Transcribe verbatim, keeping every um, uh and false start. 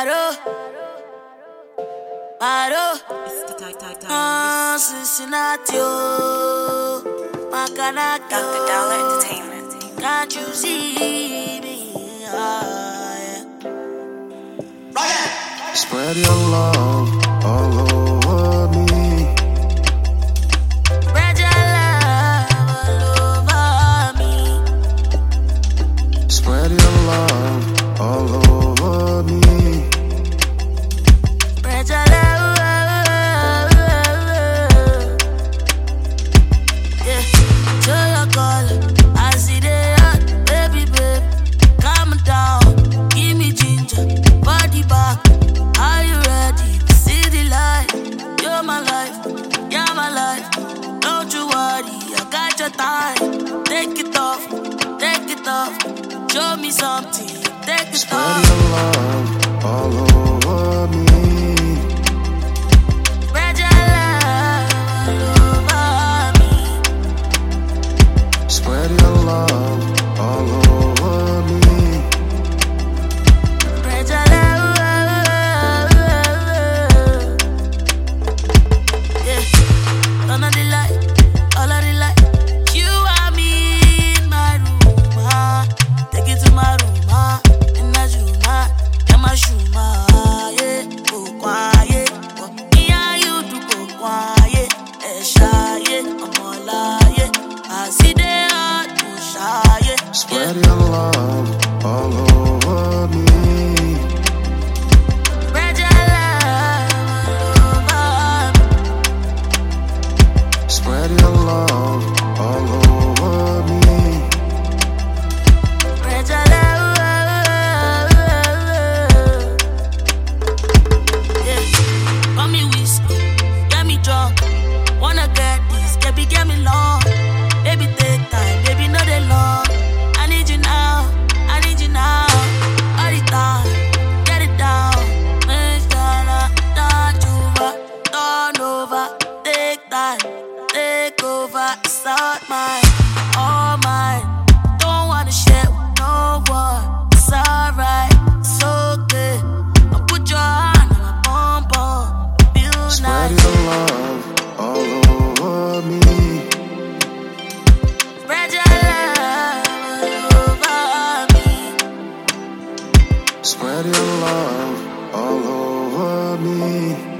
Paro, Paro, ah, Cincinnati, Macanaki, Doctor Dollar Entertainment. Can't you see me? Ah, yeah. Spread your love all over me. Spread your love all over me. Spread your love all over me. Spread your love. Yeah, show your color. I see the hot, baby, babe. Calm down, give me ginger, body back. Are you ready to see the light? You're my life, you're my life. Don't you worry, I got your time. Take it off, take it off. Show me something, take it Spread off. your love all over me. Spread your love all over me. Spread your love all over me. Spread your love. Yeah, turn on the light, all of the light. You and me in my room, ah. Take it to my room, ah. In my room, ah. Yeah, my room, ah. Yeah, go quiet. Oh, me and you do go quiet. Eh, shy, yeah, I'm all lying. I see the heart to shy, yeah. Spread your love all over me. Spread your love all over me. Spread your love all over me. Spread your love. Yeah, call me whiskey, get me drunk. Wanna get this, baby, get me long. Baby, take time, baby, no they long. I need you now, I need you now. All the time, get it down. Make sure don't over, turn over. Take time, take over. It's all mine, all mine. Don't wanna share with no one. It's alright, it's okay. I put your hand on my bum bum. Feel Spread nice. your love all over me. Spread your love all over me. Spread your love all over me.